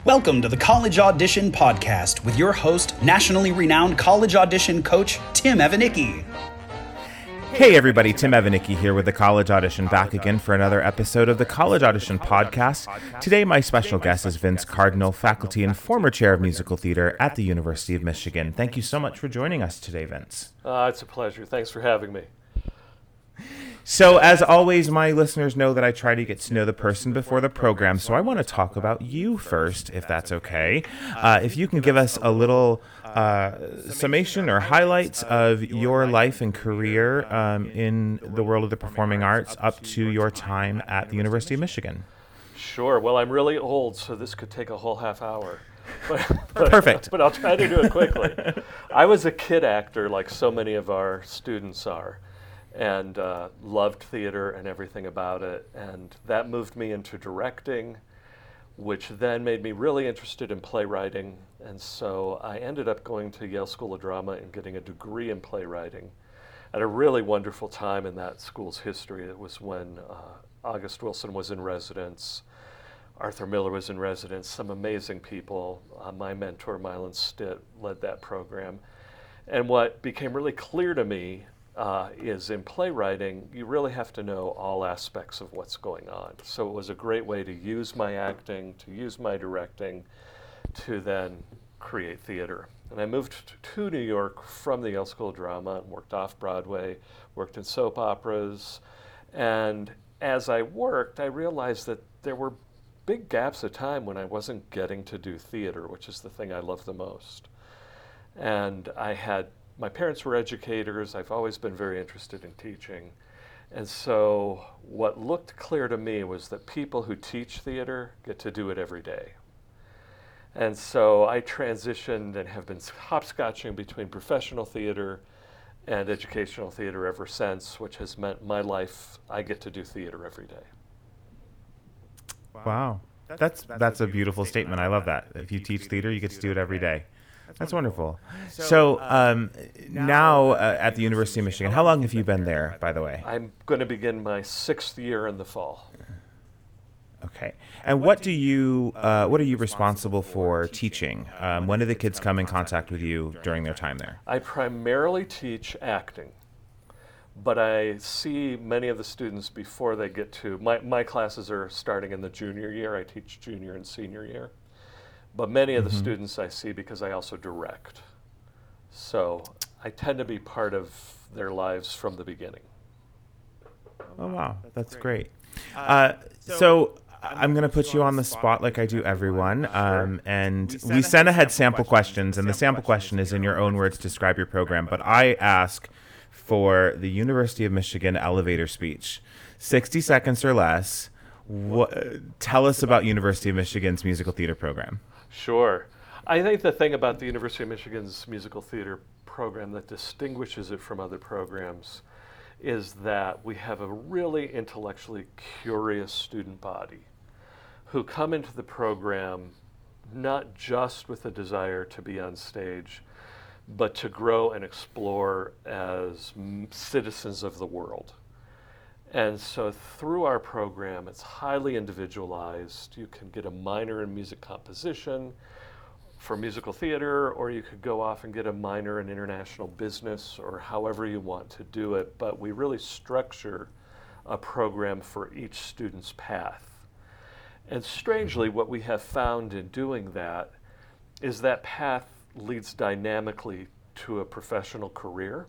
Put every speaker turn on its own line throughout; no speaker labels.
Welcome to the College Audition Podcast with your host, nationally renowned college audition coach, Tim Evanicki.
Hey everybody, Tim Evanicki here with the College Audition, back again for another episode of the College Audition Podcast. Today my special guest is Vince Cardinal, faculty and former chair of musical theater at the University of Michigan. Thank you so much for joining us today, Vince.
It's a pleasure. Thanks for having me.
So, as always, my listeners know that I try to get to know the person before the program, so I want to talk about you first, if that's okay. If you can give us a little summation or highlights of your life and career in the world of the performing arts up to your time at the University of Michigan.
Sure. Well, I'm really old, so this could take a whole half hour.
Perfect.
But I'll try to do it quickly. I was a kid actor like so many of our students are, and loved theater and everything about it. And that moved me into directing, which then made me really interested in playwriting. And so I ended up going to Yale School of Drama and getting a degree in playwriting at a really wonderful time in that school's history. It was when August Wilson was in residence, Arthur Miller was in residence, some amazing people. My mentor, Milan Stitt, led that program. And what became really clear to me is in playwriting, you really have to know all aspects of what's going on. So it was a great way to use my acting, to use my directing, to then create theater. And I moved to New York from the Yale School of Drama and worked off-Broadway, worked in soap operas. And as I worked, I realized that there were big gaps of time when I wasn't getting to do theater, which is the thing I love the most. And my parents were educators. I've always been very interested in teaching. And so what looked clear to me was that people who teach theater get to do it every day. And so I transitioned and have been hopscotching between professional theater and educational theater ever since, which has meant my life, I get to do theater every day.
Wow. That's a beautiful statement. I love that. If you teach theater, you get to do it every day. That's wonderful. So now at the University of Michigan, how long have you been there, by the way?
I'm going to begin my 6th year in the fall.
Okay. And what are you responsible for teaching? When do the kids come in contact with you during their time there?
I primarily teach acting, but I see many of the students before they get to, my classes are starting in the junior year. I teach junior and senior year. But many of the students I see because I also direct. So I tend to be part of their lives from the beginning.
Oh, wow. That's great. So I'm going to put you on the spot like I do everyone. And we sent ahead sample questions, and the sample question is in your own words, describe your program. But I ask for the University of Michigan elevator speech, 60 seconds or less. Tell us about University of Michigan's musical theater program.
Sure. I think the thing about the University of Michigan's musical theater program that distinguishes it from other programs is that we have a really intellectually curious student body who come into the program not just with a desire to be on stage, but to grow and explore as citizens of the world. And so through our program, it's highly individualized. You can get a minor in music composition for musical theater, or you could go off and get a minor in international business, or however you want to do it. But we really structure a program for each student's path. And strangely, what we have found in doing that is that path leads dynamically to a professional career.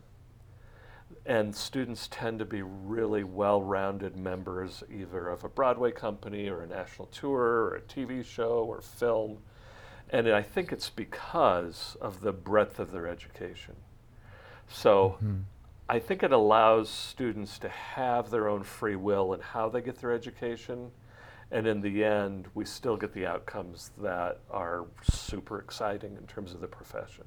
And students tend to be really well-rounded members either of a Broadway company or a national tour or a TV show or film. And I think it's because of the breadth of their education. So I think it allows students to have their own free will in how they get their education. And in the end, we still get the outcomes that are super exciting in terms of the profession.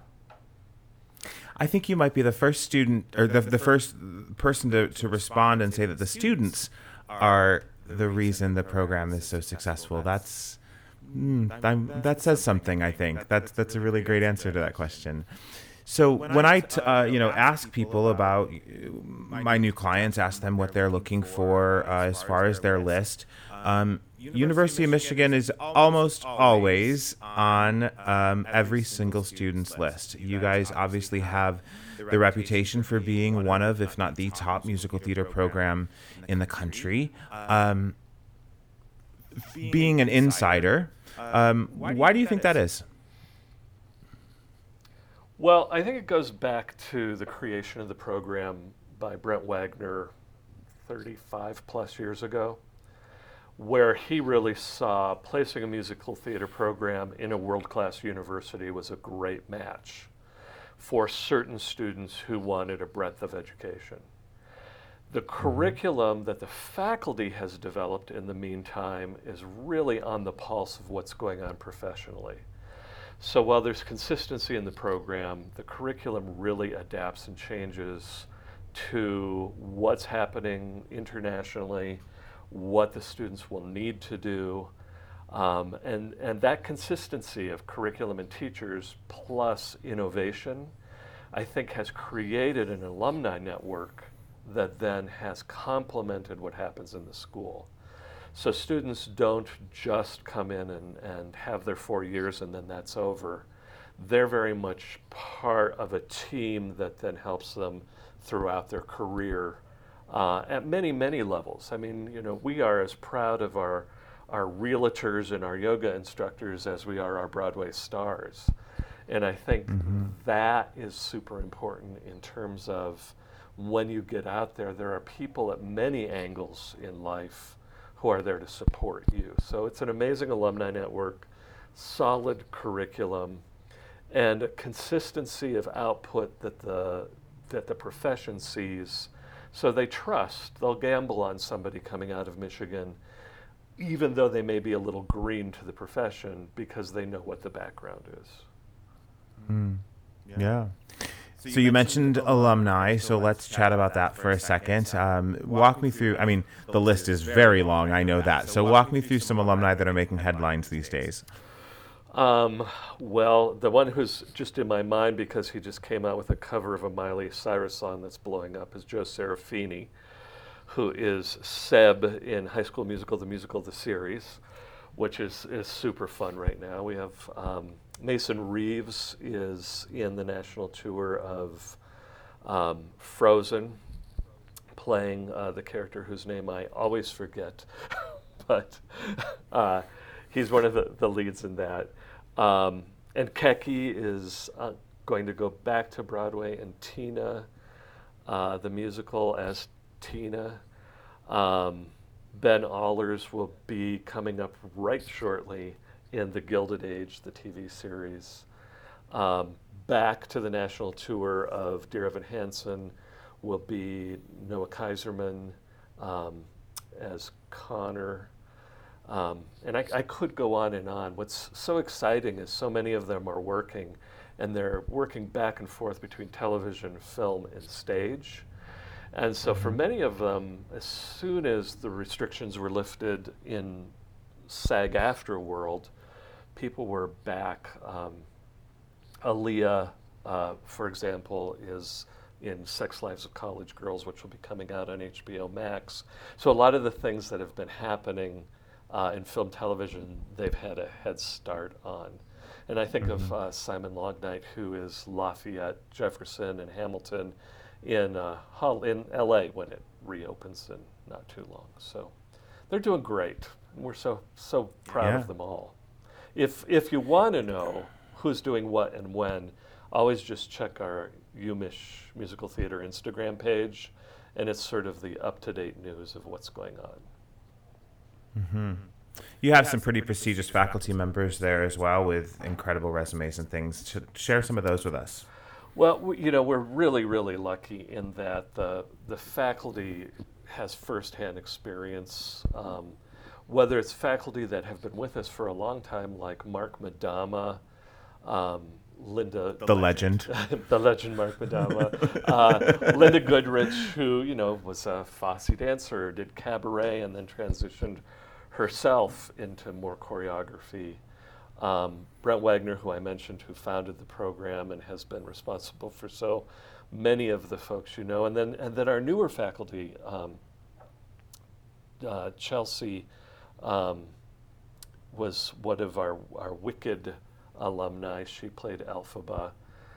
I think you might be the first student or the first person to respond and say that the students are the reason the program is so successful. That says something, I think. That's a really great answer to that question. So when I ask people about my new clients, ask them what they're looking for as far as their list. University of Michigan is almost always on every single student's list. You guys obviously have the reputation for being one of, if not the top musical theater program in the country. Being an insider, why do you think that is?
Well, I think it goes back to the creation of the program by Brent Wagner 35 plus years ago, where he really saw placing a musical theater program in a world-class university was a great match for certain students who wanted a breadth of education. The curriculum that the faculty has developed in the meantime is really on the pulse of what's going on professionally. So while there's consistency in the program, the curriculum really adapts and changes to what's happening internationally, what the students will need to do, and that consistency of curriculum and teachers plus innovation, I think has created an alumni network that then has complemented what happens in the school. So students don't just come in and have their 4 years and then that's over. They're very much part of a team that then helps them throughout their career at many, many levels. I mean, we are as proud of our realtors and our yoga instructors as we are our Broadway stars. And I think that is super important in terms of when you get out there, there are people at many angles in life who are there to support you. So it's an amazing alumni network, solid curriculum, and a consistency of output that the profession sees. So they trust, they'll gamble on somebody coming out of Michigan, even though they may be a little green to the profession, because they know what the background is.
Yeah. So you mentioned alumni, so let's chat about that for a second. Walk me through, the list is very long, I know that. So walk me through some alumni that are making headlines these days.
Well, the one who's just in my mind because he just came out with a cover of a Miley Cyrus song that's blowing up is Joe Serafini, who is Seb in High School Musical, the series, which is super fun right now. We have Mason Reeves is in the national tour of Frozen, playing the character whose name I always forget, but he's one of the leads in that. And Keki is going to go back to Broadway in Tina, the musical as Tina. Ben Allers will be coming up right shortly in The Gilded Age, the TV series. Back to the national tour of Dear Evan Hansen will be Noah Kaiserman as Connor. And I could go on and on. What's so exciting is so many of them are working, and they're working back and forth between television, film, and stage. And so for many of them, as soon as the restrictions were lifted in SAG-AFTRA world, people were back. Aaliyah, for example, is in Sex Lives of College Girls, which will be coming out on HBO Max. So a lot of the things that have been happening in film television, they've had a head start on. And I think of Simon Longnight, who is Lafayette, Jefferson, and Hamilton in LA when it reopens in not too long. So they're doing great. And we're so proud of them all. If you want to know who's doing what and when, always just check our UMich Musical Theater Instagram page, and it's sort of the up-to-date news of what's going on.
You have some pretty prestigious faculty members there as well with incredible resumes and things. Share some of those with us.
Well, we're really, really lucky in that the faculty has firsthand experience, whether it's faculty that have been with us for a long time, like Mark Madama, Linda...
The legend.
The legend, Mark Madama. Linda Goodrich, who, was a Fosse dancer, did cabaret, and then transitioned herself into more choreography. Brent Wagner, who I mentioned, who founded the program and has been responsible for so many of the folks you know, and then our newer faculty, Chelsea was one of our Wicked alumni. She played Elphaba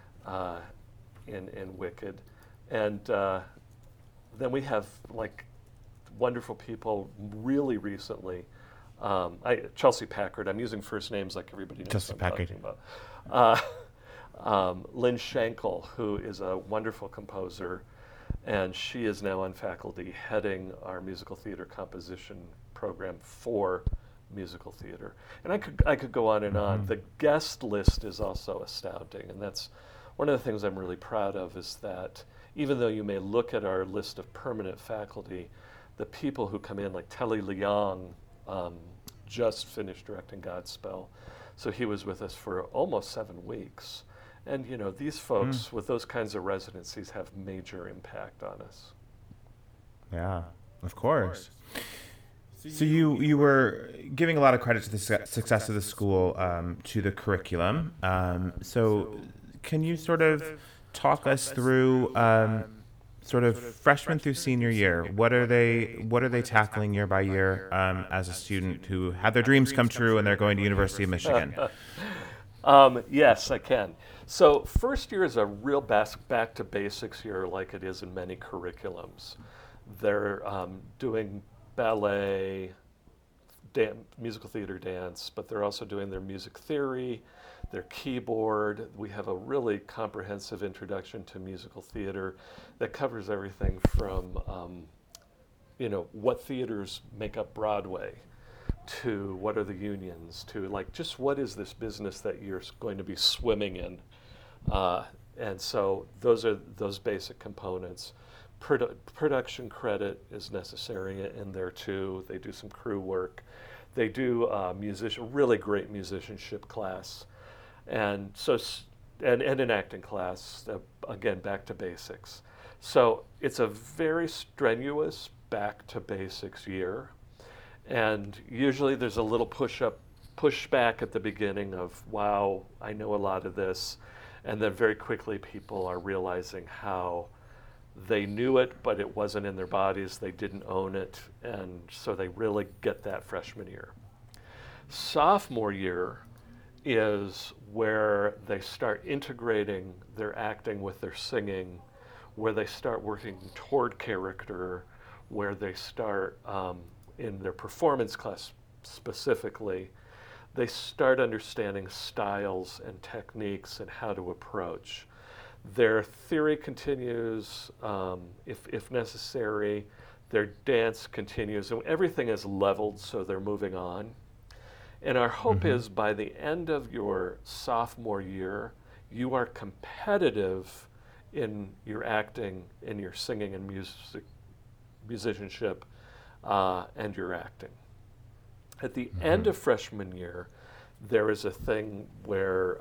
in Wicked, and then we have like wonderful people really recently. Chelsea Packard. I'm using first names like everybody knows
Chelsea
what I'm
Packard.
talking about. Lynn Schenkel, who is a wonderful composer, and she is now on faculty heading our musical theater composition program for musical theater. And I could go on and on. The guest list is also astounding, and that's one of the things I'm really proud of, is that even though you may look at our list of permanent faculty, the people who come in, like Telly Leong, just finished directing Godspell, so he was with us for almost 7 weeks. And you know, these folks with those kinds of residencies have major impact on us.
Yeah, of course. So you were giving a lot of credit to the success of the school, to the curriculum. So can you sort of talk us through sort of freshman through senior year? What are they tackling year by year as a student who had their dreams come true and they're going to University of Michigan?
Yes, I can. So first year is a real back to basics year, like it is in many curriculums. They're doing ballet, musical theater, dance, but they're also doing their music theory, their keyboard. We have a really comprehensive introduction to musical theater that covers everything from, what theaters make up Broadway, to what are the unions, to like just what is this business that you're going to be swimming in. And so those are those basic components. Production credit is necessary in there too. They do some crew work. They do really great musicianship class, and so and an acting class. Again, back to basics. So it's a very strenuous back to basics year, and usually there's a little pushback at the beginning of, wow, I know a lot of this, and then very quickly people are realizing how they knew it, but it wasn't in their bodies. They didn't own it, and so they really get that freshman year. Sophomore year is where they start integrating their acting with their singing, where they start working toward character, where they start, in their performance class specifically, they start understanding styles and techniques and how to approach. Their theory continues, if necessary. Their dance continues, and everything is leveled, so they're moving on. And our hope is by the end of your sophomore year, you are competitive in your acting, in your singing and musicianship, and your acting. At the end of freshman year, there is a thing where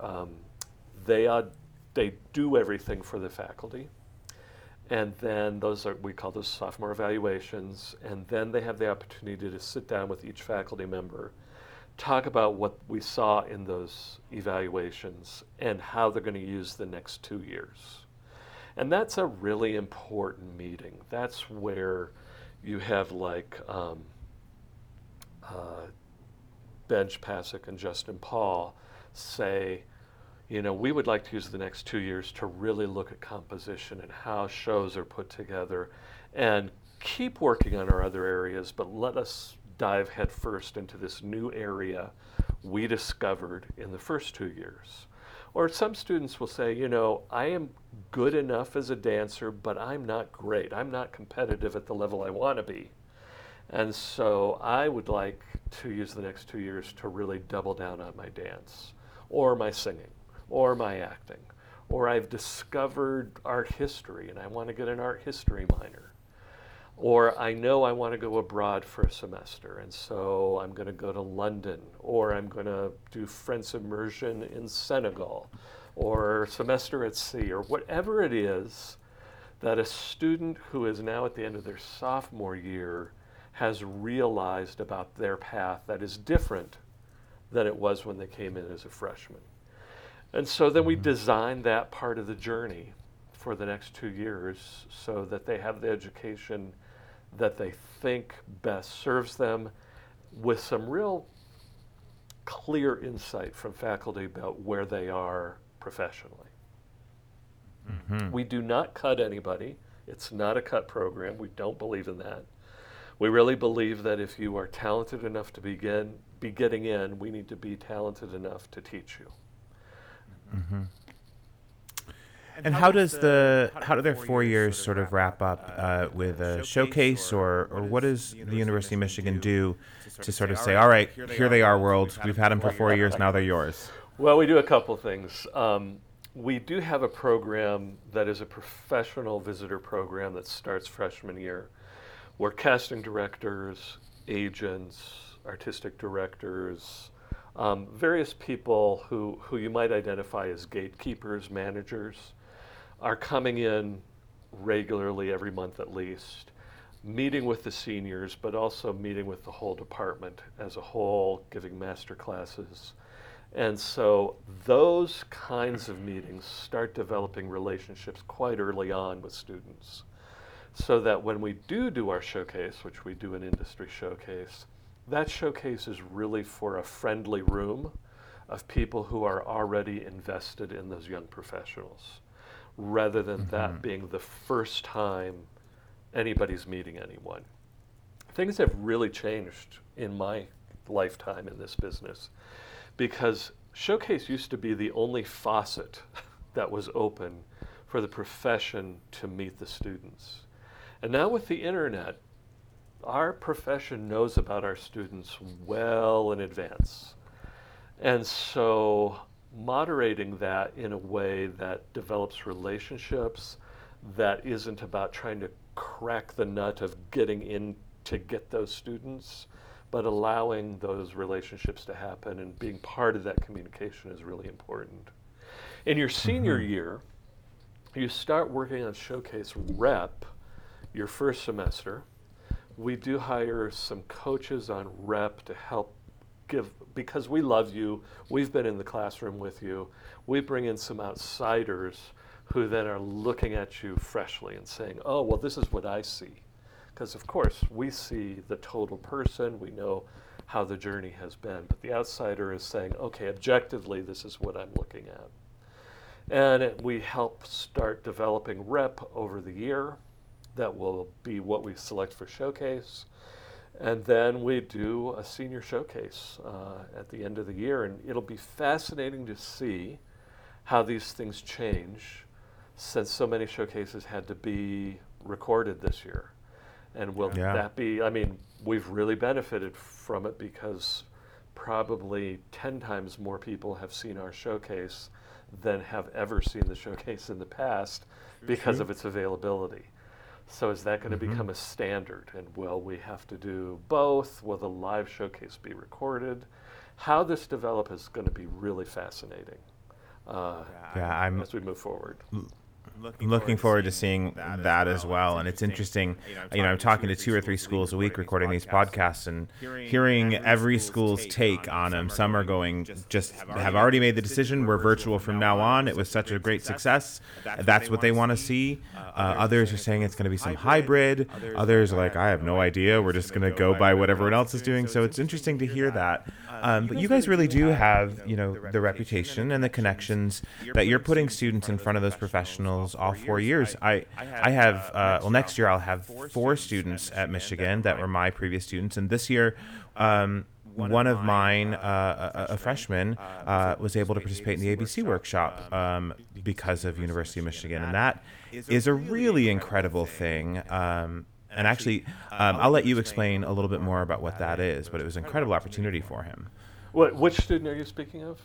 they do everything for the faculty, and then we call those sophomore evaluations, and then they have the opportunity to sit down with each faculty member, talk about what we saw in those evaluations and how they're going to use the next 2 years. And that's a really important meeting. That's where you have like Benj Pasek and Justin Paul say, we would like to use the next 2 years to really look at composition and how shows are put together, and keep working on our other areas, but let us dive headfirst into this new area we discovered in the first 2 years. Or some students will say, I am good enough as a dancer, but I'm not great. I'm not competitive at the level I want to be. And so I would like to use the next 2 years to really double down on my dance, or my singing, or my acting. Or I've discovered art history and I want to get an art history minor. Or I know I want to go abroad for a semester, and so I'm going to go to London, or I'm going to do French immersion in Senegal, or semester at sea, or whatever it is that a student who is now at the end of their sophomore year has realized about their path that is different than it was when they came in as a freshman. And so then we designed that part of the journey for the next 2 years so that they have the education that they think best serves them, with some real clear insight from faculty about where they are professionally. We do not cut anybody. It's not a cut program. We don't believe in that. We really believe that if you are talented enough to be getting in, we need to be talented enough to teach you.
And how do their 4 years sort of wrap up with a showcase, or what does the University of Michigan do to sort of say, all right, here they are, world. We've had them for 4 years. Now they're yours.
Well, we do a couple things. We do have a program that is a professional visitor program that starts freshman year, where casting directors, agents, artistic directors, various people who you might identify as gatekeepers, managers, are coming in regularly every month at least, meeting with the seniors, but also meeting with the whole department as a whole, giving master classes. And so those kinds of meetings start developing relationships quite early on with students, so that when we do our showcase, which we do an industry showcase, that showcase is really for a friendly room of people who are already invested in those young professionals, rather than that being the first time anybody's meeting anyone. Things have really changed in my lifetime in this business, because Showcase used to be the only faucet that was open for the profession to meet the students. And now with the internet, our profession knows about our students well in advance. And so moderating that in a way that develops relationships, that isn't about trying to crack the nut of getting in to get those students, but allowing those relationships to happen and being part of that communication is really important. In your senior year, you start working on Showcase Rep your first semester. We do hire some coaches on Rep to help give, because we love you, we've been in the classroom with you, we bring in some outsiders who then are looking at you freshly and saying, oh, well, this is what I see. Because of course, we see the total person, we know how the journey has been, but the outsider is saying, okay, objectively, this is what I'm looking at. And we help start developing Rep over the year. That will be what we select for Showcase. And then we do a senior showcase at the end of the year, and it'll be fascinating to see how these things change, since so many showcases had to be recorded this year. And will that be, I mean, we've really benefited from it, because probably 10 times more people have seen our showcase than have ever seen the showcase in the past because of its availability. So is that going to become a standard? And will we have to do both? Will the live showcase be recorded? How this develops is going to be really fascinating as we move forward.
Looking forward to seeing that as well. And it's interesting, I'm talking to 2 or 3 schools a week recording these podcasts, and hearing every school's take on them. Some are going, just have already made the decision, we're virtual from now on. It was such a great success. That's what they want to see. Others are saying it's going to be some hybrid. Others are like, I have no idea. We're just going to go by what everyone else is doing. So it's interesting to hear that. But you guys really do have, the reputation and the connections that you're putting students in front of those professionals all 4 years. I have, next year I'll have 4 students at Michigan that were my previous students. And this year, one of mine, a freshman, was able to participate in the ABC workshop because of University of Michigan. And that is a really incredible thing. And actually, I'll let you explain a little bit more about what that is, but it was an incredible opportunity for him.
Which student are you speaking of?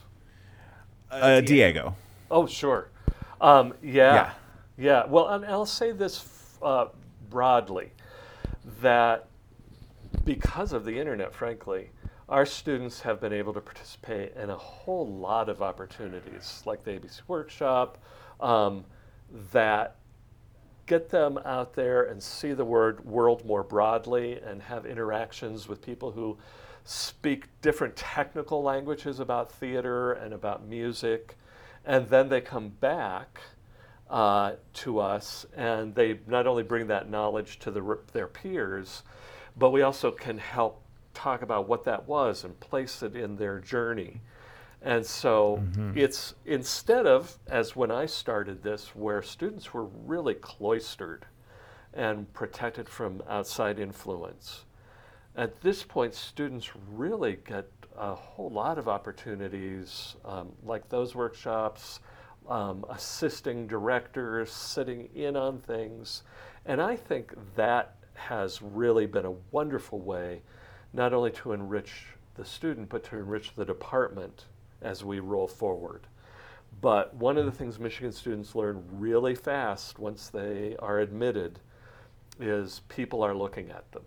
Diego.
Oh, sure. Yeah. Well, and I'll say this broadly, that because of the internet, frankly, our students have been able to participate in a whole lot of opportunities, like the ABC workshop, that get them out there and see the world more broadly and have interactions with people who speak different technical languages about theater and about music. And then they come back to us, and they not only bring that knowledge to their peers, but we also can help talk about what that was and place it in their journey. And so it's, instead of, as when I started this, where students were really cloistered and protected from outside influence, at this point students really get a whole lot of opportunities, like those workshops, assisting directors, sitting in on things. And I think that has really been a wonderful way not only to enrich the student, but to enrich the department as we roll forward. But one of the things Michigan students learn really fast once they are admitted is people are looking at them.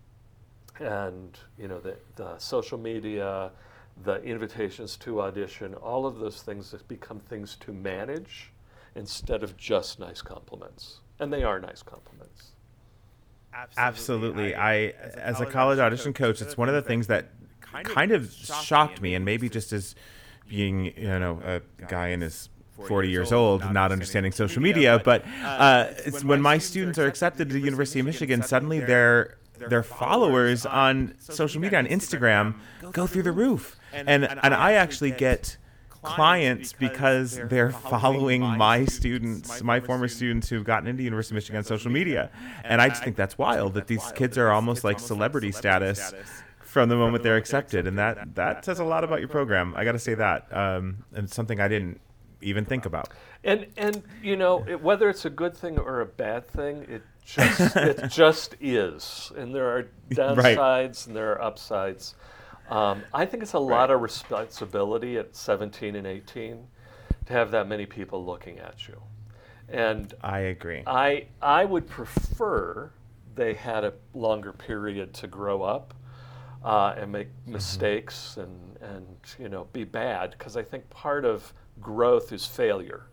And the social media, the invitations to audition, all of those things have become things to manage instead of just nice compliments. And they are nice compliments.
Absolutely. I as a college audition coach, it's one of the things that kind of shocked me, and maybe just as being, a guy in his 40 years old, not understanding social media, but it's when my students are accepted to the University of Michigan, suddenly their followers on social media, on Instagram, go through the roof. And I actually get clients because they're following my students, my former students who've gotten into University of Michigan on social media. And I just think that's wild that these kids are almost like celebrity status from the moment they're accepted. And that says a lot about your program. I got to say that. And something I didn't even think about.
And whether it's a good thing or a bad thing, it just is. And there are downsides and there are upsides. I think it's a lot of responsibility at 17 and 18 to have that many people looking at you. And
I agree.
I would prefer they had a longer period to grow up and make mistakes and be bad, because I think part of growth is failure.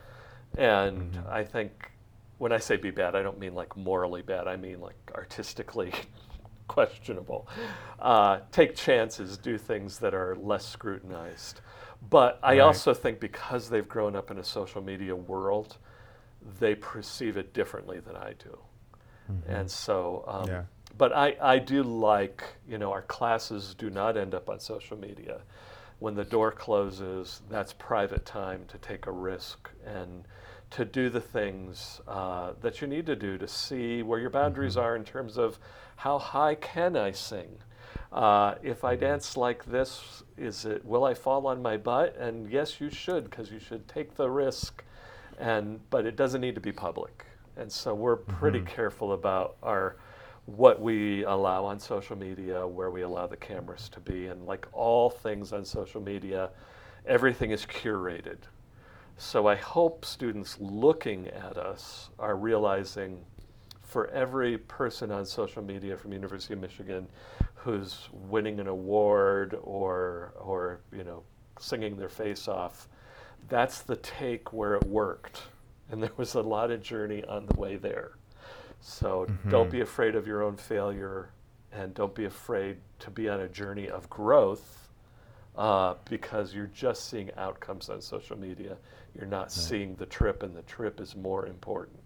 And I think when I say be bad, I don't mean like morally bad. I mean like artistically questionable. Take chances, do things that are less scrutinized. But I also think because they've grown up in a social media world, they perceive it differently than I do. And so, but I do like, our classes do not end up on social media. When the door closes, that's private time to take a risk and to do the things that you need to do to see where your boundaries are in terms of how high can I sing? If I dance like this, will I fall on my butt? And yes, you should, because you should take the risk. But it doesn't need to be public. And so we're pretty careful about what we allow on social media, where we allow the cameras to be. And like all things on social media, everything is curated. So I hope students looking at us are realizing for every person on social media from University of Michigan who's winning an award or singing their face off, that's the take where it worked. And there was a lot of journey on the way there. So don't be afraid of your own failure, and don't be afraid to be on a journey of growth, because you're just seeing outcomes on social media. You're not seeing the trip, and the trip is more important.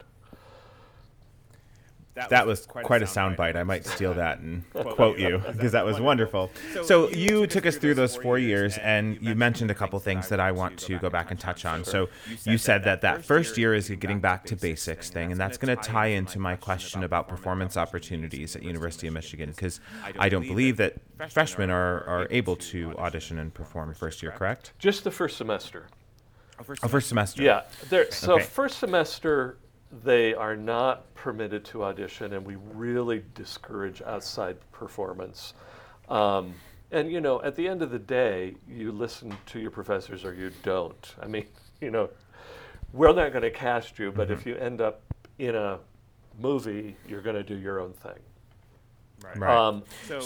That was quite a soundbite. I might steal that and quote you, because that was wonderful. So you took us through those 4 years, and you mentioned a couple things that I want to go back and touch on. So you said that first year is a getting back to basics thing, and that's going to tie into my question about performance opportunities at University of Michigan, because I don't believe that freshmen are able to audition and perform first year, correct?
Just the first semester.
First semester.
Yeah. First semester, they are not permitted to audition, and we really discourage outside performance. And, at the end of the day, you listen to your professors or you don't. I mean, we're not going to cast you, but if you end up in a movie, you're going to do your own thing.
Right.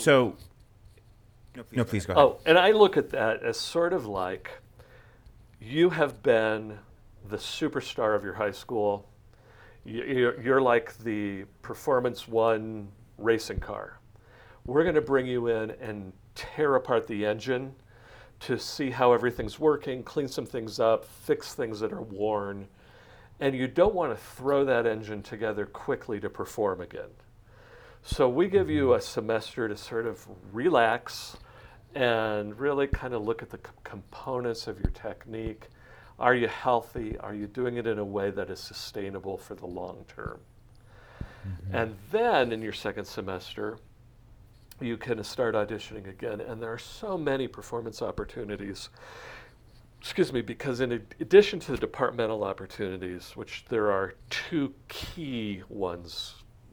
No, please go ahead.
Oh, and I look at that as sort of like you have been the superstar of your high school. You're like the Performance One racing car. We're going to bring you in and tear apart the engine to see how everything's working, clean some things up, fix things that are worn. And you don't want to throw that engine together quickly to perform again. So we give you a semester to sort of relax and really kind of look at the components of your technique. Are you healthy? Are you doing it in a way that is sustainable for the long term? And then in your second semester, you can start auditioning again. And there are so many performance opportunities, because in addition to the departmental opportunities, which there are two key ones,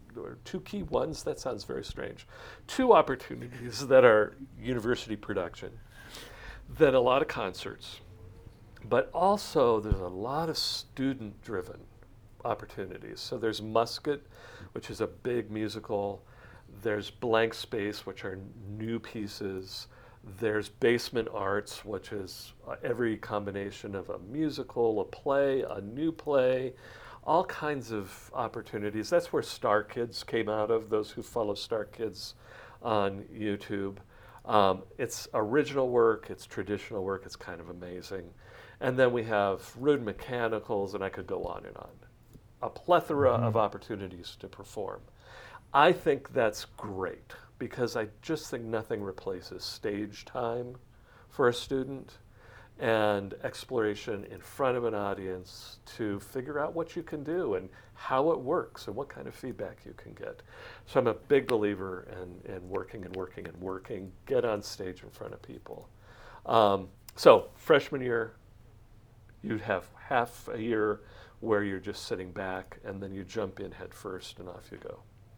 that sounds very strange, two opportunities that are university production, then a lot of concerts, but also there's a lot of student-driven opportunities. So there's Musket, which is a big musical. There's Blank Space, which are new pieces. There's Basement Arts, which is every combination of a musical, a play, a new play, all kinds of opportunities. That's where Star Kids came out of, those who follow Star Kids on YouTube. It's original work, it's traditional work, it's kind of amazing. And then we have Rude Mechanicals, and I could go on and on. A plethora of opportunities to perform. I think that's great, because I just think nothing replaces stage time for a student and exploration in front of an audience to figure out what you can do and how it works and what kind of feedback you can get. So I'm a big believer in working and working and working. Get on stage in front of people. So freshman year, you have half a year where you're just sitting back, and then you jump in head first and off you go.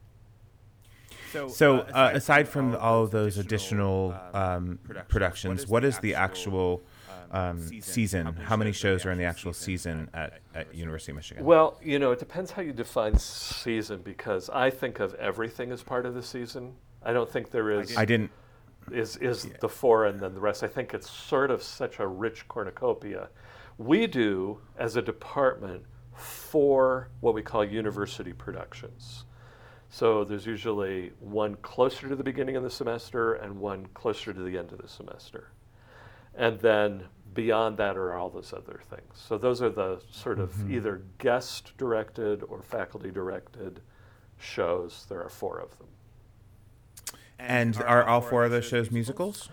So aside from all of those additional productions, what is the actual season? How many shows are in the actual season at University of Michigan?
Well, it depends how you define season, because I think of everything as part of the season. I don't think there is. Is the four and then the rest. I think it's sort of such a rich cornucopia. We do, as a department, 4 what we call university productions. So there's usually one closer to the beginning of the semester and one closer to the end of the semester. And then beyond that are all those other things. So those are the sort of either guest-directed or faculty-directed shows. There are 4 of them.
And are all 4 of those shows musicals?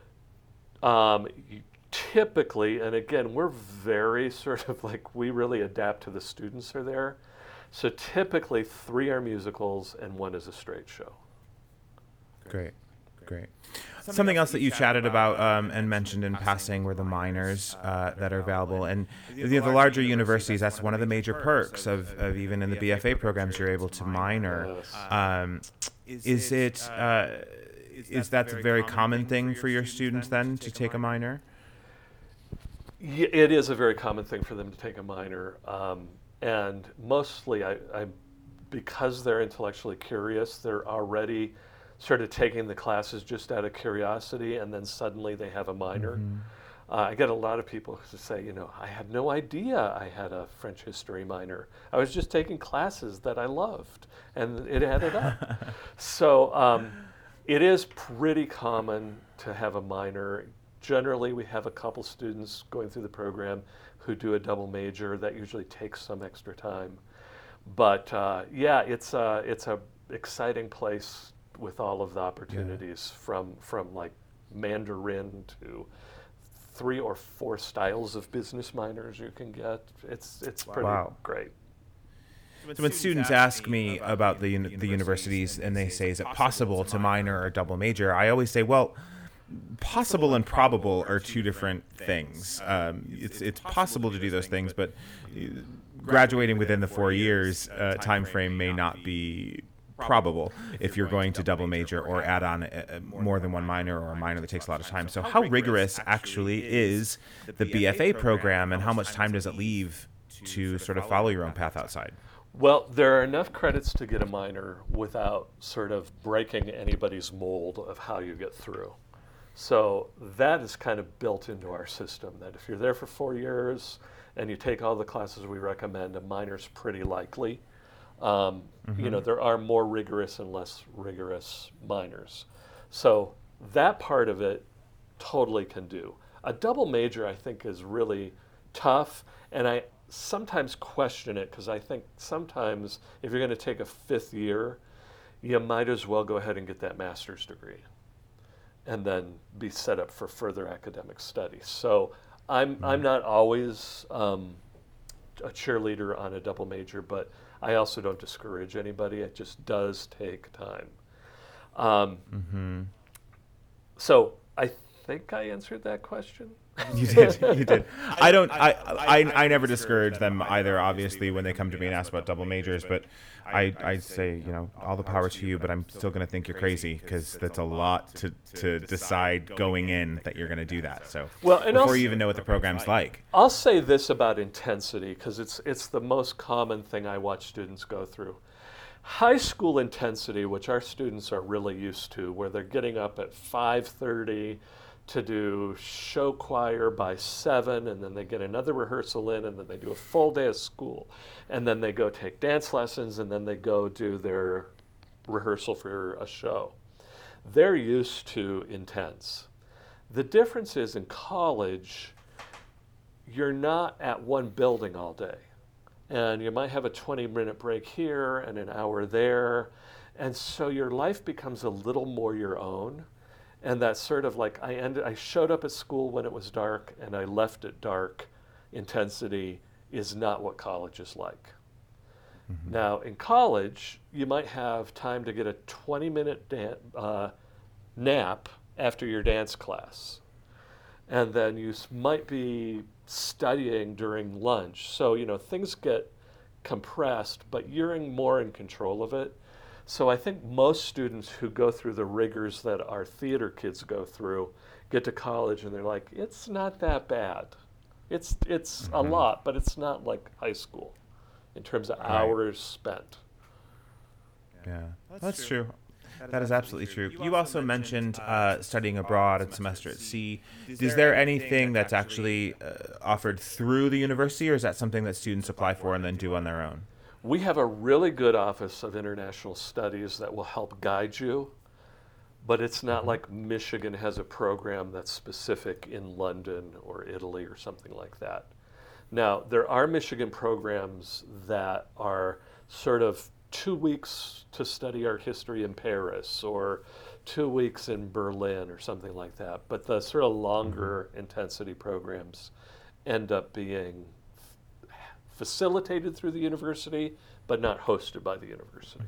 Typically, and again, we're very sort of like, we really adapt to the students are there. So typically 3 are musicals and 1 is a straight show.
Great. Something else that you chatted about and mentioned in passing were the minors that are available. And the larger universities, that's one of the major perks of even in the BFA programs, you're able to minor. Is that a very common thing for your students then to take a minor?
It is a very common thing for them to take a minor. And mostly, because they're intellectually curious, they're already sort of taking the classes just out of curiosity, and then suddenly they have a minor. I get a lot of people who say, I had no idea I had a French history minor. I was just taking classes that I loved, and it added up. So it is pretty common to have a minor. Generally, we have a couple students going through the program who do a double major. That usually takes some extra time. But it's a exciting place with all of the opportunities from like Mandarin to 3 or 4 styles of business minors you can get. It's pretty great.
So when students ask me about the universities and they say, is it possible to minor or double major? I always say, well, possible and probable are 2 different things. It's possible to do those things, but graduating within the 4 years time frame may not be probable if you're going to double major or add on more than 1 minor or a minor that takes a lot of time. So how rigorous actually is the BFA program, and how much time does it leave to sort of follow your own path outside?
Well, there are enough credits to get a minor without sort of breaking anybody's mold of how you get through. So that is kind of built into our system, that if you're there for 4 years and you take all the classes we recommend, a minor's pretty likely. You know, there are more rigorous and less rigorous minors. So that part of it totally can do. A double major, I think, is really tough, and I sometimes question it because I think sometimes if you're going to take a 5th year, you might as well go ahead and get that master's degree and then be set up for further academic studies. So I'm not always a cheerleader on a double major, but I also don't discourage anybody. It just does take time. So I think I answered that question.
You did. You did. I never discourage them either, obviously, when they come to me and ask about double majors, but I say, you know, all the power to you, but I'm still going to think you're crazy because that's a lot to decide going in that you're going to do that. So before you even know what the program's like.
I'll say this about intensity because it's the most common thing I watch students go through. High school intensity, which our students are really used to, where they're getting up at 5:30 to do show choir by 7, and then they get another rehearsal in, and then they do a full day of school, and then they go take dance lessons, and then they go do their rehearsal for a show. They're used to intense. The difference is in college, you're not at one building all day. And you might have a 20-minute break here and an hour there. And so your life becomes a little more your own. And that sort of like I showed up at school when it was dark and I left at dark intensity is not what college is like. Now, in college, you might have time to get a 20-minute nap after your dance class. And then you might be studying during lunch. So, you know, things get compressed, but you're more in control of it. So I think most students who go through the rigors that our theater kids go through get to college and they're like, it's not that bad. It's a lot, but it's not like high school in terms of hours spent.
Yeah, that's true. That is absolutely true. You also mentioned studying abroad and semester at sea. Is there anything that's actually offered through the university, or is that something that students apply for and then do on their own?
We have a really good Office of International Studies that will help guide you, but it's not like Michigan has a program that's specific in London or Italy or something like that. Now, there are Michigan programs that are sort of 2 weeks to study art history in Paris or 2 weeks in Berlin or something like that. But the sort of longer intensity programs end up being facilitated through the university, but not hosted by the university.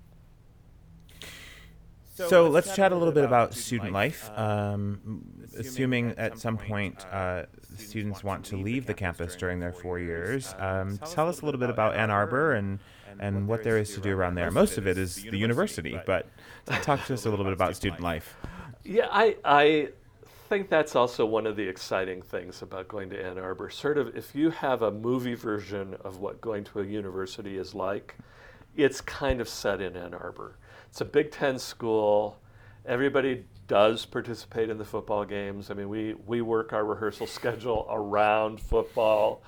So let's chat a little bit about student life. Assuming at some point students want to leave the campus during their 4 years, tell us a little bit about Ann Arbor and what there is to do around there. Most of it is the university, but talk to us a little bit about student life.
Yeah, I think that's also one of the exciting things about going to Ann Arbor. Sort of, if you have a movie version of what going to a university is like, it's kind of set in Ann Arbor. It's a Big Ten school. Everybody does participate in the football games. I mean, we work our rehearsal schedule around football.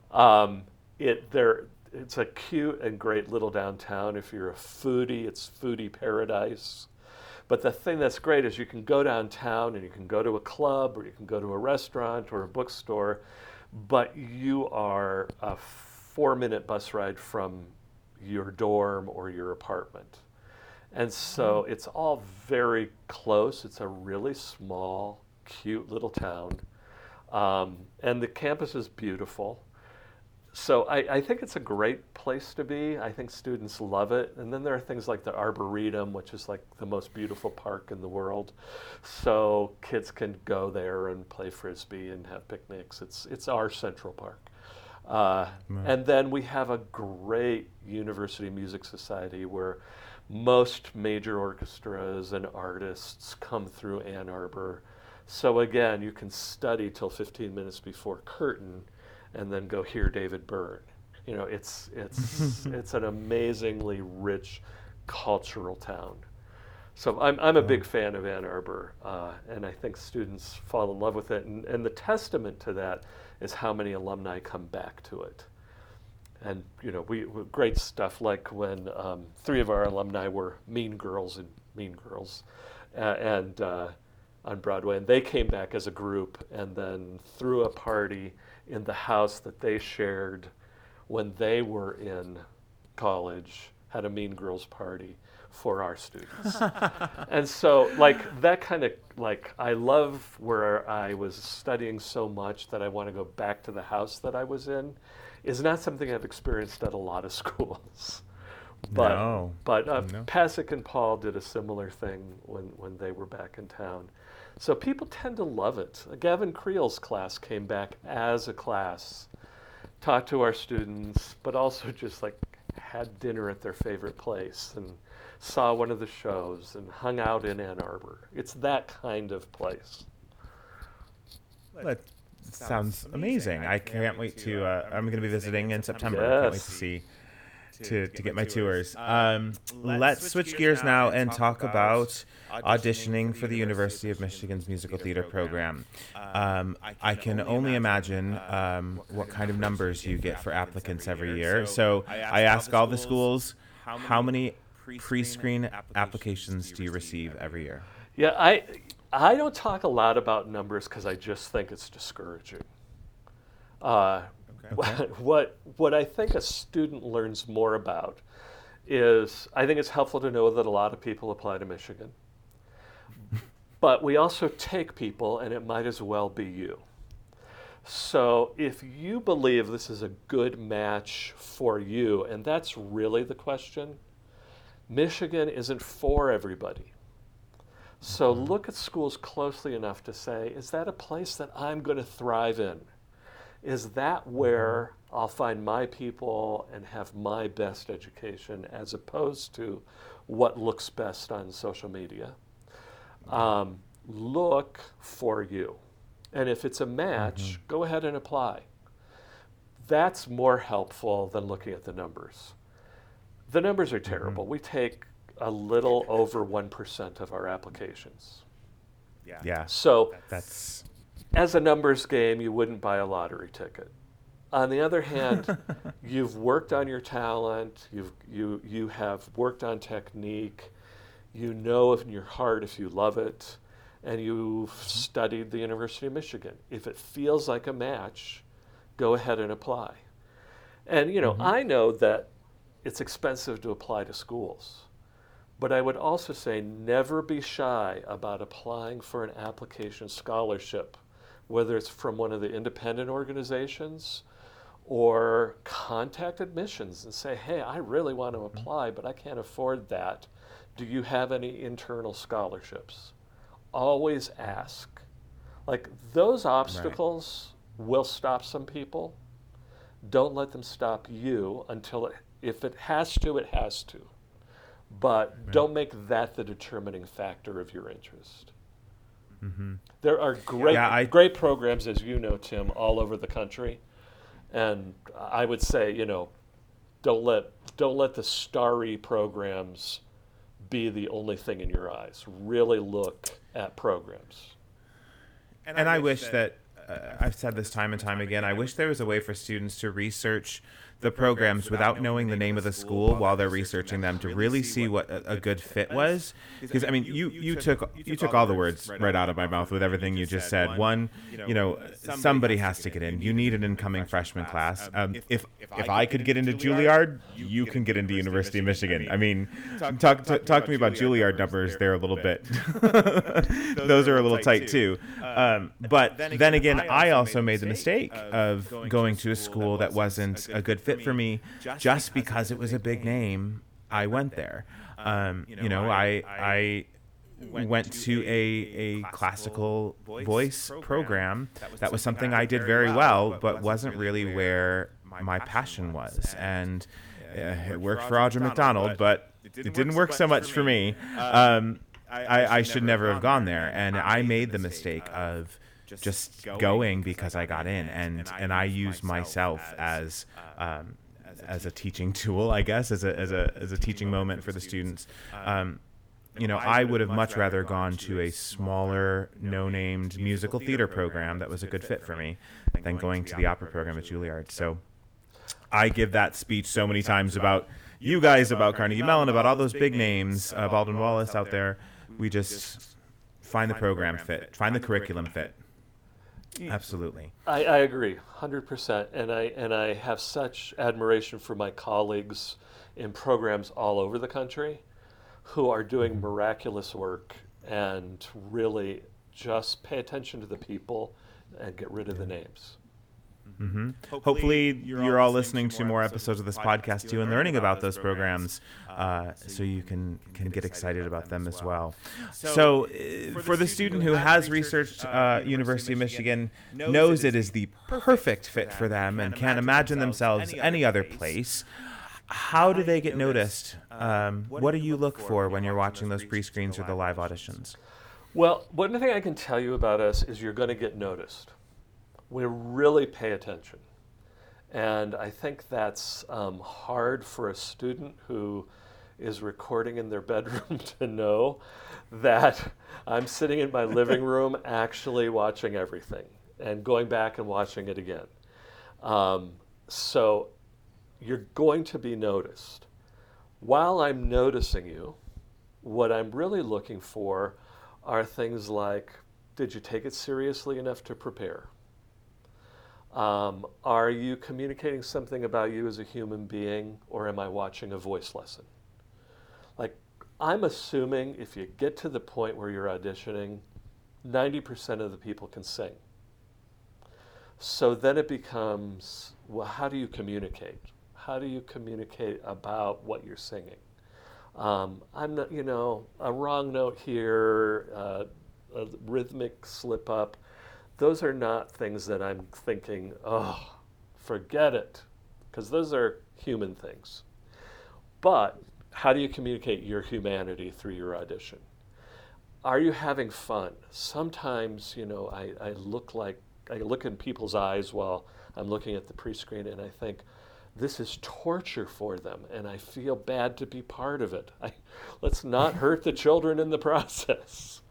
It's a cute and great little downtown. If you're a foodie, it's foodie paradise. But the thing that's great is you can go downtown and you can go to a club or you can go to a restaurant or a bookstore, but you are a 4-minute bus ride from your dorm or your apartment. And so it's all very close. It's a really small, cute little town. And the campus is beautiful. So I think it's a great place to be. I think students love it. And then there are things like the Arboretum, which is like the most beautiful park in the world. So kids can go there and play Frisbee and have picnics. It's our Central Park. And then we have a great University Music Society where most major orchestras and artists come through Ann Arbor. So again, you can study till 15 minutes before curtain and then go hear David Byrne. You know, it's an amazingly rich cultural town. So I'm a big fan of Ann Arbor, and I think students fall in love with it. And the testament to that is how many alumni come back to it. And great stuff like when 3 of our alumni were Mean Girls in Mean Girls, and on Broadway, and they came back as a group and then threw a party in the house that they shared when they were in college, had a Mean Girls party for our students. And so that kind of I love where I was studying so much that I want to go back to the house that I was in, is not something I've experienced at a lot of schools. But
No.
Pasek and Paul did a similar thing when they were back in town. So people tend to love it. Gavin Creel's class came back as a class, talked to our students, but also just had dinner at their favorite place and saw one of the shows and hung out in Ann Arbor. It's that kind of place.
That sounds amazing. I can't wait to. I'm going to be visiting in September. I can't wait to see. To get my tours. Let's switch gears now and talk about auditioning for the University of Michigan's musical theater program. I can only imagine what kind of numbers you get for applicants every year. So I ask all the schools, how many pre-screen applications do you receive every year?
Yeah, I don't talk a lot about numbers because I just think it's discouraging. What I think a student learns more about is, I think it's helpful to know that a lot of people apply to Michigan. But we also take people, and it might as well be you. So if you believe this is a good match for you, and that's really the question, Michigan isn't for everybody. So look at schools closely enough to say, is that a place that I'm going to thrive in? Is that where I'll find my people and have my best education, as opposed to what looks best on social media? Look for you. And if it's a match, go ahead and apply. That's more helpful than looking at the numbers. The numbers are terrible. We take a little over 1% of our applications.
Yeah.
So
That's
as a numbers game, you wouldn't buy a lottery ticket. On the other hand, you've worked on your talent, you have worked on technique, you know in your heart if you love it, and you've studied the University of Michigan. If it feels like a match, go ahead and apply. And I know that it's expensive to apply to schools, but I would also say never be shy about applying for an application scholarship, whether it's from one of the independent organizations, or contact admissions and say, hey, I really want to apply, but I can't afford that. Do you have any internal scholarships? Always ask. Those obstacles will stop some people. Don't let them stop you until if it has to, it has to. But don't make that the determining factor of your interest. There are great programs, as you know, Tim, all over the country. And I would say, don't let the starry programs be the only thing in your eyes. Really look at programs.
And I wish that I've said this time and time again, I wish there was a way for students to research the programs without knowing the name of the school while they're researching them, to really see what a good fit was. Because I mean, you took all the words right out of my mouth with everything you just said. One, somebody has to get in. You need an incoming freshman class. If I could get into Juilliard, you can get into University of Michigan. I mean, talk to me about Juilliard numbers. They're a little bit, those are a little tight too. But then again, I also made the mistake of going to a school that wasn't a good fit for me just because it was a big name. I went there. I went to a classical voice program. That was something I did very well, but wasn't really where my passion was. And it worked for Audra McDonald, but it didn't work so much for me. I should never have gone there. And I made the mistake of just going because I got in, and I used myself as a teaching tool, I guess, as a teaching moment for the students. I would have much rather gone to a smaller, no-named musical theater program that was a good fit for me than going to the opera program at Juilliard. So I give that speech so many times about you guys, about Carnegie Mellon, about all those big names, Baldwin Wallace out there. We just find the program fit, find the curriculum fit. Absolutely.
I agree, 100%. And I have such admiration for my colleagues in programs all over the country who are doing miraculous work and really just pay attention to the people and get rid of the names.
Mm-hmm. Hopefully, you're all listening to more episodes of this podcast too and learning about those programs, so you can get excited about them as well. So, for the student who has researched University of Michigan, knows it is the perfect fit for them and can't imagine themselves any other place, how do they get noticed? What do you look for when you're watching those pre-screens or the live auditions?
Well, one thing I can tell you about us is you're going to get noticed. We really pay attention. And I think that's hard for a student who is recording in their bedroom to know that I'm sitting in my living room actually watching everything and going back and watching it again. So you're going to be noticed. While I'm noticing you, what I'm really looking for are things like, did you take it seriously enough to prepare? Are you communicating something about you as a human being, or am I watching a voice lesson? Like, I'm assuming if you get to the point where you're auditioning, 90% of the people can sing. So then it becomes, well, how do you communicate? How do you communicate about what you're singing? I'm not, a wrong note here, a rhythmic slip up. Those are not things that I'm thinking, oh, forget it, because those are human things. But how do you communicate your humanity through your audition? Are you having fun? Sometimes, I look in people's eyes while I'm looking at the pre-screen and I think, this is torture for them, and I feel bad to be part of it. Let's not hurt the children in the process.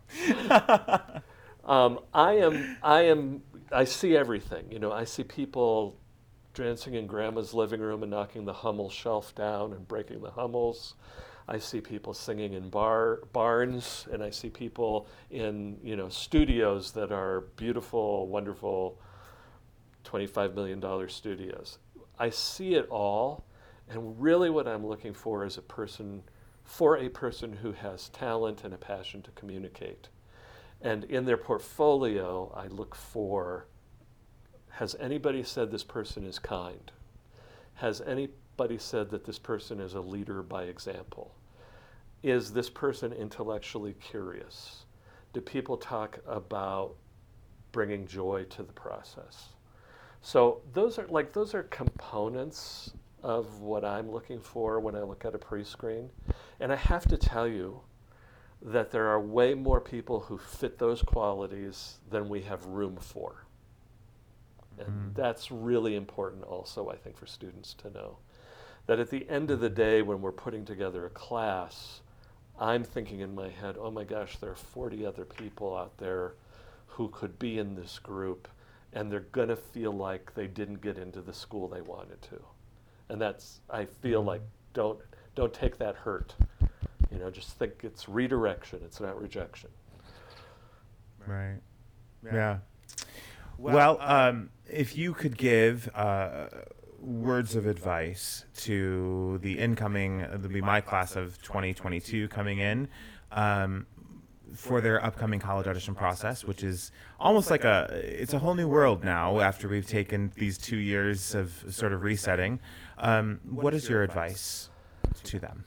I see everything. I see people dancing in grandma's living room and knocking the Hummel shelf down and breaking the Hummels. I see people singing in barns, and I see people in, studios that are beautiful, wonderful, $25 million studios. I see it all, and really what I'm looking for is a person who has talent and a passion to communicate. And in their portfolio, I look for, has anybody said this person is kind? Has anybody said that this person is a leader by example? Is this person intellectually curious? Do people talk about bringing joy to the process? So those are components of what I'm looking for when I look at a pre-screen. And I have to tell you that there are way more people who fit those qualities than we have room for. And that's really important also, I think, for students to know. That at the end of the day, when we're putting together a class, I'm thinking in my head, oh my gosh, there are 40 other people out there who could be in this group, and they're going to feel like they didn't get into the school they wanted to. And that's, I feel like, don't take that hurt. Just think it's redirection. It's not rejection.
Right. Yeah. Well, if you could give words of advice to the incoming, it'll be my class of 2022 coming in, for their upcoming college audition process, which is almost like it's a whole new world now after we've taken these 2 years of sort of resetting. What is your advice to them?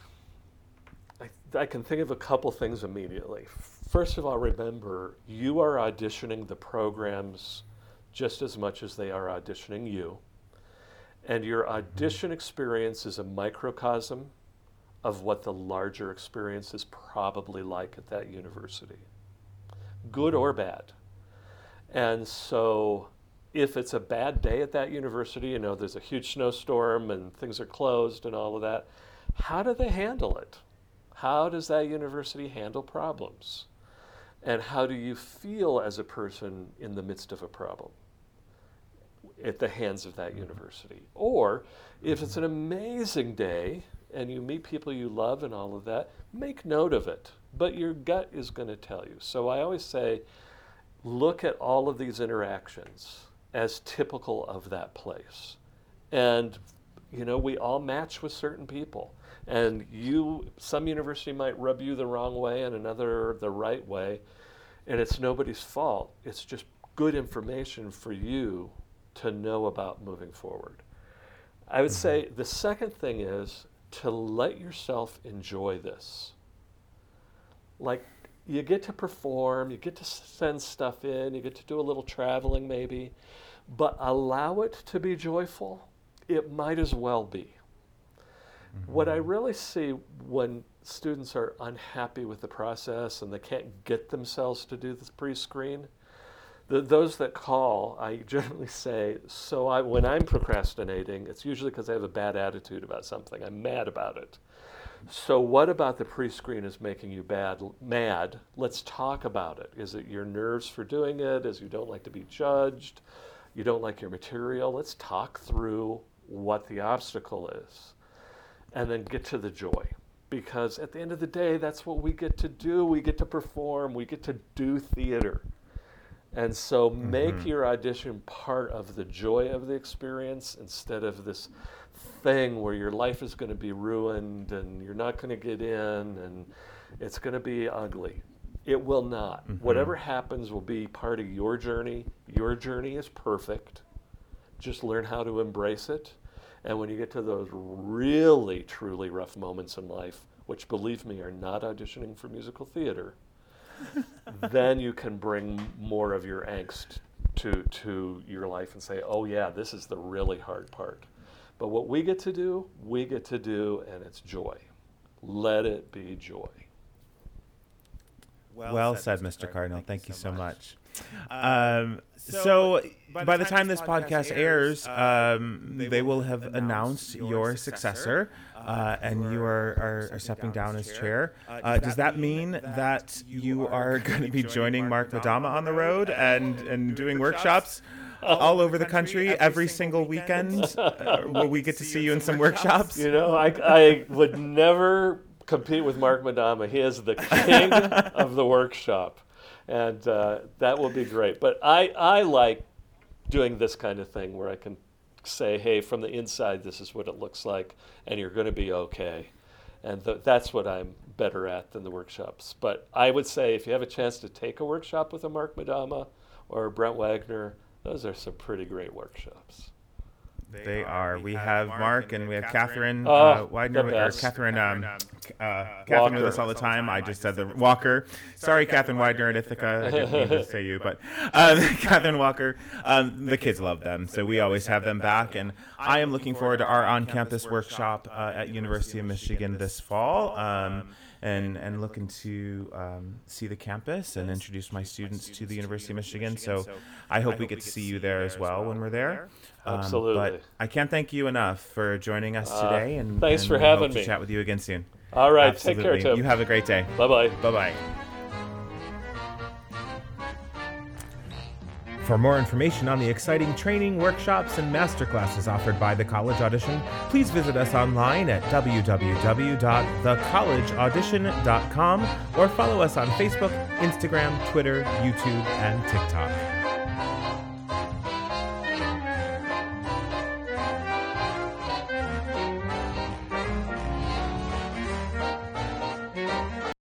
I can think of a couple things immediately. First of all, remember, you are auditioning the programs just as much as they are auditioning you. And your audition experience is a microcosm of what the larger experience is probably like at that university, good or bad. And so if it's a bad day at that university, there's a huge snowstorm and things are closed and all of that, how do they handle it? How does that university handle problems? And how do you feel as a person in the midst of a problem? at the hands of that university. Or if it's an amazing day and you meet people you love and all of that, make note of it. But your gut is going to tell you. So I always say, look at all of these interactions as typical of that place. And, you know, we all match with certain people. And some university might rub you the wrong way and another the right way. And it's nobody's fault. It's just good information for you to know about moving forward. I would say the second thing is to let yourself enjoy this. Like, you get to perform, you get to send stuff in, you get to do a little traveling maybe, but allow it to be joyful. It might as well be. What I really see when students are unhappy with the process and they can't get themselves to do the pre-screen, those that call, I generally say, when I'm procrastinating, it's usually because I have a bad attitude about something. I'm mad about it. So what about the pre-screen is making you mad? Let's talk about it. Is it your nerves for doing it? Is you don't like to be judged? You don't like your material? Let's talk through what the obstacle is and then get to the joy. Because at the end of the day, that's what we get to do. We get to perform. We get to do theater. And so make your audition part of the joy of the experience instead of this thing where your life is going to be ruined and you're not going to get in and it's going to be ugly. It will not. Whatever happens will be part of your journey. Your journey is perfect. Just learn how to embrace it. And when you get to those really, truly rough moments in life, which believe me are not auditioning for musical theater, then you can bring more of your angst to your life and say, oh yeah, this is the really hard part. But what we get to do, and it's joy. Let it be joy.
Well said, Mr. Cardinal. Thank you so much. So by the time this podcast airs, they will have announced your successor, and you are stepping down as chair. Does that mean that you are going to be joining Mark Madama on the road and doing workshops all over the country every single weekend? Will we get to see you in some workshops?
You know, I would never compete with Mark Madama. He is the king of the workshop. And that will be great. But I like doing this kind of thing where I can say, hey, from the inside, this is what it looks like, and you're going to be okay. And that's what I'm better at than the workshops. But I would say if you have a chance to take a workshop with a Mark Madama or Brent Wagner, those are some pretty great workshops.
They are. We have Mark and we have Catherine Widener, or Catherine with us all the time. I just said the Walker. Sorry, Catherine Widener at Ithaca. I didn't mean to say you, but Catherine Walker. The kids love them, so we always have them back. And I am looking forward to our on-campus workshop at University of Michigan this fall. And looking to see the campus and introduce my students to the University of Michigan. So I hope we get to see you there as well when we're there.
Absolutely.
But I can't thank you enough for joining us today. And
thanks for
hope
having me.
To chat with you again soon.
All right.
Absolutely.
Take care, Tim.
You have a great day.
Bye-bye.
Bye-bye. For more information on the exciting training, workshops, and masterclasses offered by The College Audition, please visit us online at www.thecollegeaudition.com or follow us on Facebook, Instagram, Twitter, YouTube, and TikTok.